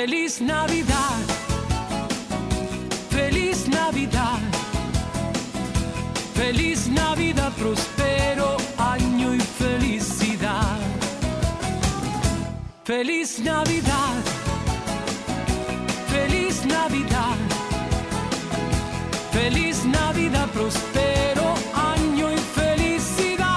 Feliz Navidad, feliz Navidad, feliz Navidad, próspero año y felicidad. Feliz Navidad, feliz Navidad, feliz Navidad, próspero año y felicidad.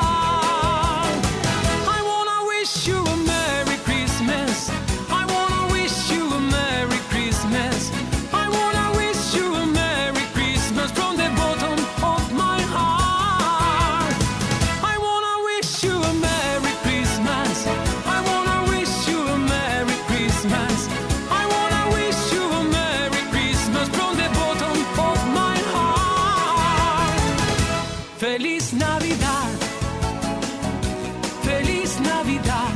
I wanna wish you a Merry Christmas. I wanna wish you a Merry Christmas. I wanna wish you a Merry Christmas from the bottom of my heart. I wanna wish you a Merry Christmas. I wanna wish you a Merry Christmas. I wanna wish you a Merry Christmas from the bottom of my heart. Feliz Navidad, feliz Navidad,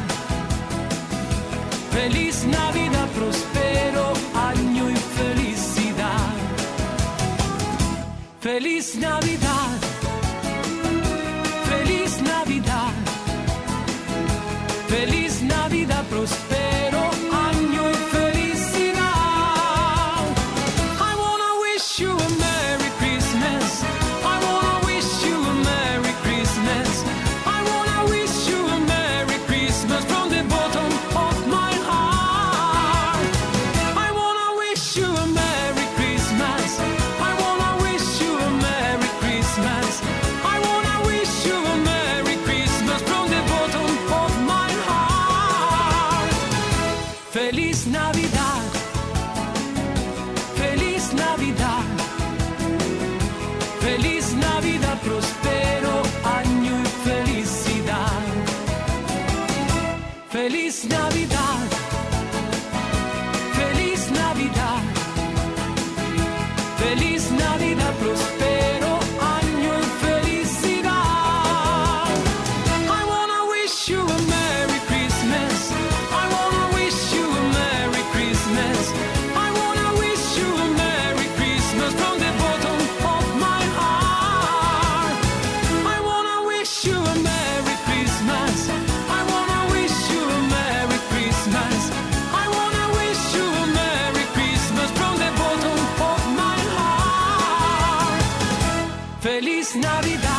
feliz Navidad, próspero año y felicidad. Feliz Navidad, feliz Navidad, feliz Navidad, próspero año y felicidad. I wanna wish you a Merry Christmas. I wanna wish you a Merry Christmas. I wanna wish you a Merry Christmas from the bottom of my heart. I wanna wish you a Merry Christmas. I wanna wish you a Merry Christmas. I wanna wish you a Merry Christmas from the bottom of my heart. Feliz Navidad, feliz Navidad, feliz Navidad, próspero año y felicidad. Feliz Navidad, feliz Navidad, feliz Navidad, próspero año y felicidad. I wanna wish you a Merry Christmas. I wanna wish you a Merry Christmas. I wanna wish you a Merry Christmas from the bottom of my heart. I wanna wish you a Merry Christmas. I wanna wish you a Merry Christmas. I wanna wish you a Merry Christmas from the bottom of my heart. Feliz Navidad.